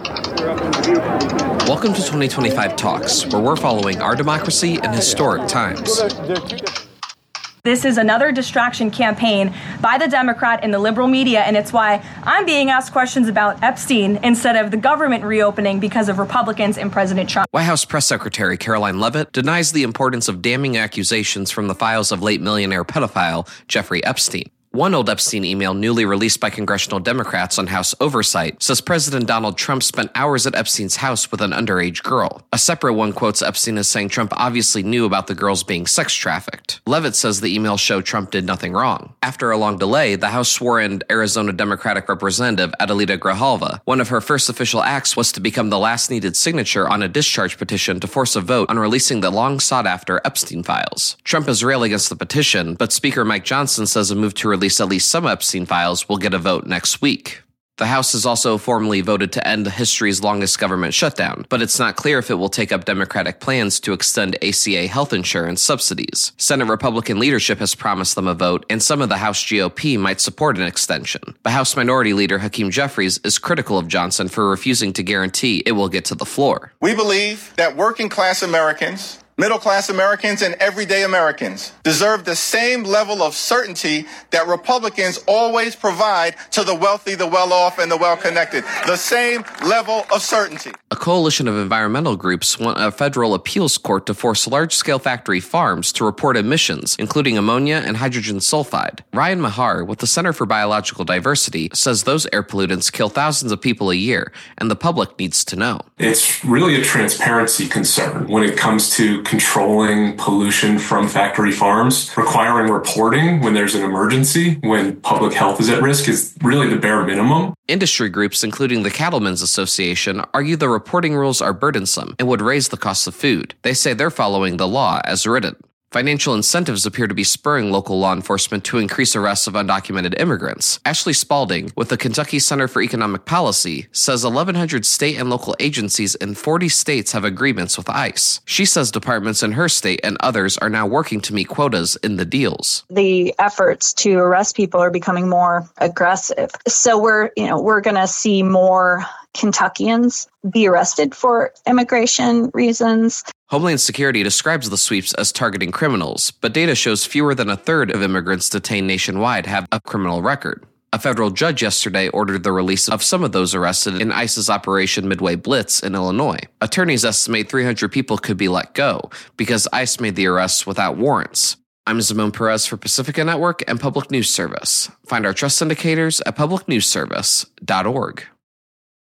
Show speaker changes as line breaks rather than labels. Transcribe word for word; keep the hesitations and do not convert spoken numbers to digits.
Welcome to twenty twenty-five Talks, where we're following our democracy in historic times.
This is another distraction campaign by the Democrat and the liberal media, and it's why I'm being asked questions about Epstein instead of the government reopening because of Republicans and President Trump.
White House Press Secretary Caroline Leavitt denies the importance of damning accusations from the files of late millionaire pedophile Jeffrey Epstein. One old Epstein email newly released by congressional Democrats on House oversight says President Donald Trump spent hours at Epstein's house with an underage girl. A separate one quotes Epstein as saying Trump obviously knew about the girls being sex trafficked. Leavitt says the emails show Trump did nothing wrong. After a long delay, the House swore in Arizona Democratic Representative Adelita Grijalva. One of her first official acts was to become the last needed signature on a discharge petition to force a vote on releasing the long-sought-after Epstein files. Trump has railed against the petition, but Speaker Mike Johnson says a move to release at least some Epstein files will get a vote next week. The House has also formally voted to end history's longest government shutdown, but it's not clear if it will take up Democratic plans to extend A C A health insurance subsidies. Senate Republican leadership has promised them a vote, and some of the House G O P might support an extension. But House Minority Leader Hakeem Jeffries is critical of Johnson for refusing to guarantee it will get to the floor.
We believe that working-class Americans, middle-class Americans, and everyday Americans deserve the same level of certainty that Republicans always provide to the wealthy, the well-off, and the well-connected. The same level of certainty.
A coalition of environmental groups want a federal appeals court to force large-scale factory farms to report emissions, including ammonia and hydrogen sulfide. Ryan Mahar, with the Center for Biological Diversity, says those air pollutants kill thousands of people a year, and the public needs to know.
It's really a transparency concern when it comes to controlling pollution from factory farms. Requiring reporting when there's an emergency, when public health is at risk, is really the bare minimum.
Industry groups, including the Cattlemen's Association, argue the reporting rules are burdensome and would raise the cost of food. They say they're following the law as written. Financial incentives appear to be spurring local law enforcement to increase arrests of undocumented immigrants. Ashley Spalding, with the Kentucky Center for Economic Policy, says eleven hundred state and local agencies in forty states have agreements with ICE. She says departments in her state and others are now working to meet quotas in the deals.
The efforts to arrest people are becoming more aggressive. So we're, you know, we're going to see more Kentuckians be arrested for immigration reasons.
Homeland Security describes the sweeps as targeting criminals, but data shows fewer than a third of immigrants detained nationwide have a criminal record. A federal judge yesterday ordered the release of some of those arrested in ICE's Operation Midway Blitz in Illinois. Attorneys estimate three hundred people could be let go because ICE made the arrests without warrants. I'm Simone Perez for Pacifica Network and Public News Service. Find our trust indicators at public news service dot org.